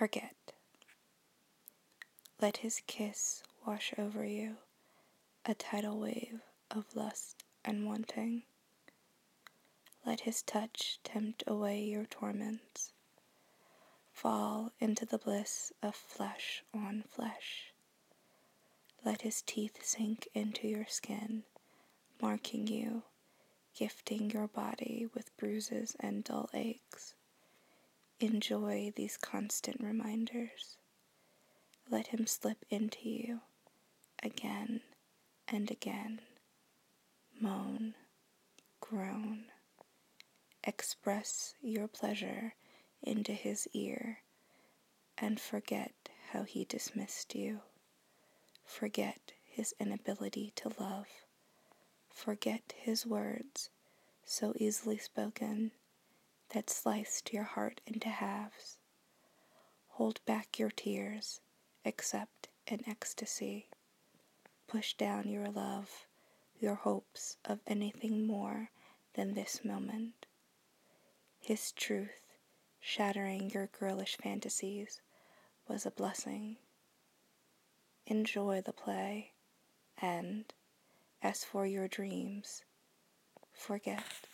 Forget. Let his kiss wash over you, a tidal wave of lust and wanting. Let his touch tempt away your torments. Fall into the bliss of flesh on flesh. Let his teeth sink into your skin, marking you, gifting your body with bruises and dull aches. Enjoy these constant reminders. Let him slip into you again and again. Moan, groan. Express your pleasure into his ear and forget how he dismissed you. Forget his inability to love. Forget his words, so easily spoken, that sliced your heart into halves. Hold back your tears, except in ecstasy. Push down your love, your hopes of anything more than this moment. His truth, shattering your girlish fantasies, was a blessing. Enjoy the play, and, as for your dreams, forget.